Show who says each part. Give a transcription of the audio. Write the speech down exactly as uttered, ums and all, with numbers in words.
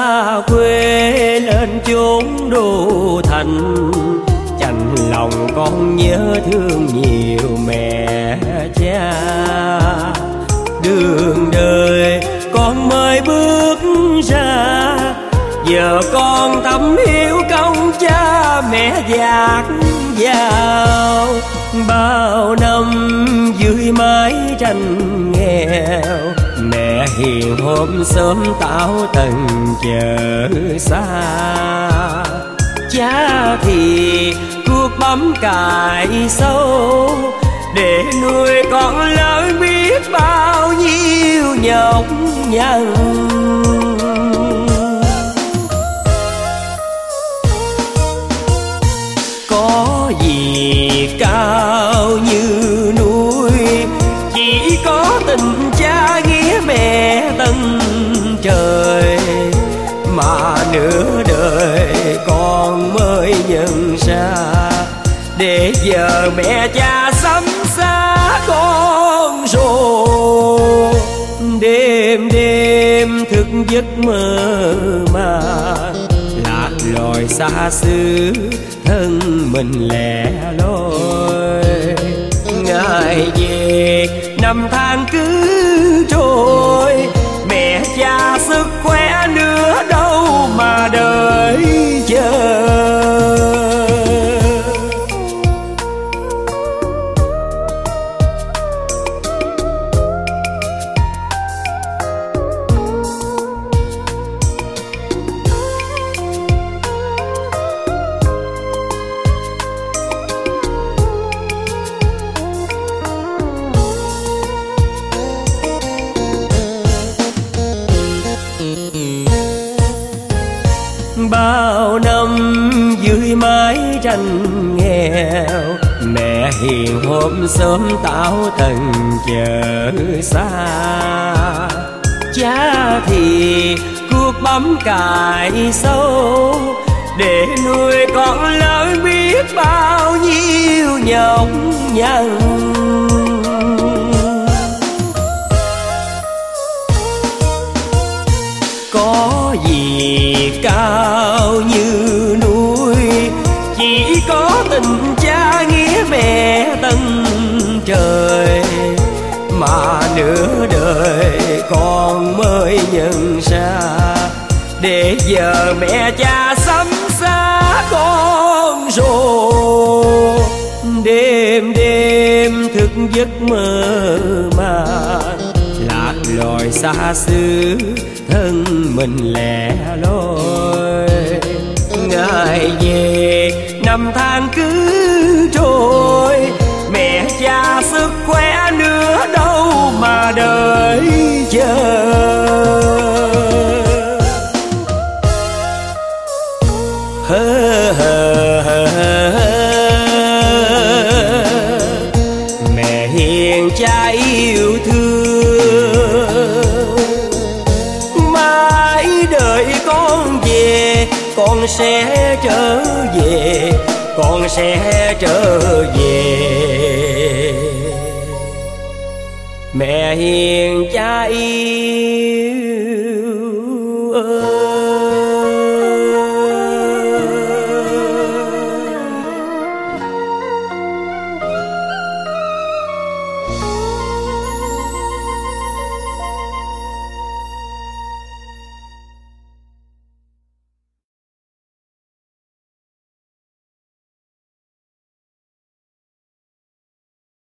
Speaker 1: xa quê lên chốn đô thành, chạnh lòng con nhớ thương nhiều mẹ cha. Đường đời con mới bước ra, giờ con thấm hiếu công cha mẹ dạt dào. Bao năm dưới mái tranh nghèo, mẹ hiền hôm sớm tảo tần chờ xa. Cha thì cuốc bấm cài sâu, để nuôi con lớn biết bao nhiêu nhọc nhằn. Có gì cao như núi, chỉ có tình cha nghĩa mẹ tận trời. Mà nửa đời con mới nhận ra, để giờ mẹ cha sắm xa con rồi. Đêm đêm thức giấc mơ màng, lạc loài xa xứ thân mình lẻ loi. Ngày về năm tháng cứ trôi, mẹ cha sức khỏe nữa đâu mà đợi chờ. Bao năm dưới mái tranh nghèo, mẹ hiền hôm sớm tảo tần chờ xa. Cha thì cuốc bấm cài sâu, để nuôi con lớn biết bao nhiêu nhọc nhằn. Có gì cao như núi, chỉ có tình cha nghĩa mẹ tận trời. Mà nửa đời con mới nhận ra, để giờ mẹ cha sắm xa con rồi. Đêm đêm thức giấc mơ màng, lạc loài xa xứ thân mình lẻ loi. Ngày về năm tháng cứ trôi, mẹ cha sức khỏe nữa đâu mà đợi chờ. Hơ hơ hơ hơ. Mẹ hiền cha yêu thương, mãi đợi con về, con sẽ trở về, con sẽ trở về. Mẹ hiền cha yêu ơi.